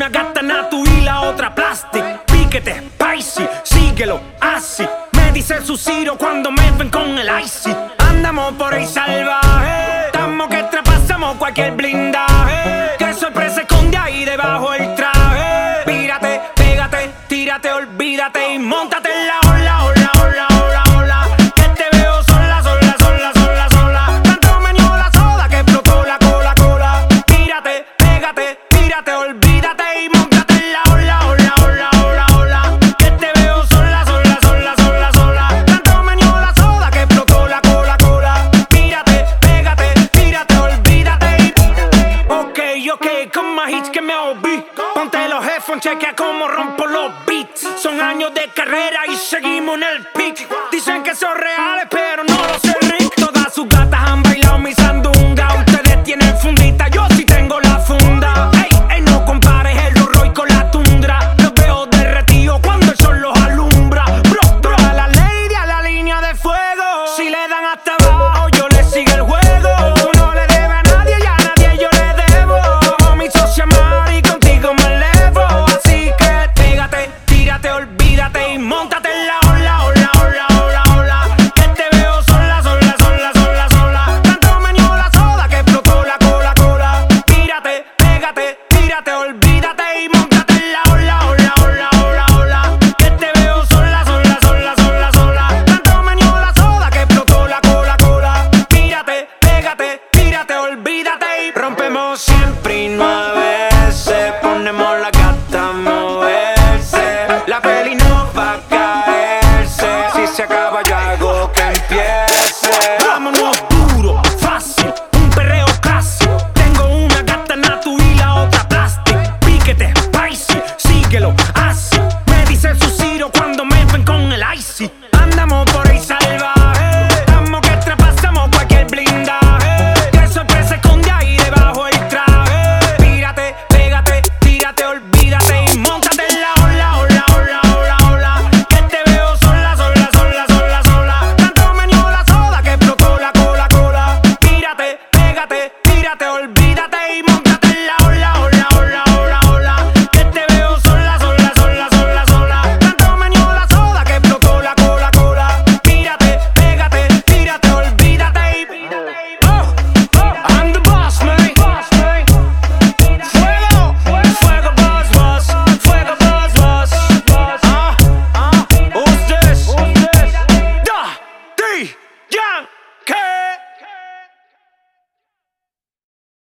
Una gata natu y la otra plastic. Piquete, spicy, síguelo, así. Me dice su Ciro cuando me ven con el icy. Andamos por ahí salvaje, estamos que traspasamos cualquier blindaje. Qué sorpresa esconde ahí debajo el traje. Pírate, pégate, tírate, olvídate y móntate en la ola, ola, ola, ola, ola. Que te veo sola, sola, sola, sola, sola. Tanto me dio la soda que explotó la cola, cola. Pírate, pégate, tírate, olvídate y móntate en la ola, ola, ola, ola, ola. Que te veo sola, sola, sola, sola, sola. Tanto me dio la soda que explotó la cola, cola. Pírate, pégate, tírate, olvídate y... Ok, con más hits que me oí. Ponte los headphones, chequea cómo rompo los beats. Son años de carrera y seguimos en el peak. Dicen que son reales, pero no lo sé, Rick. Todas sus gatas han bailado mi sándwich.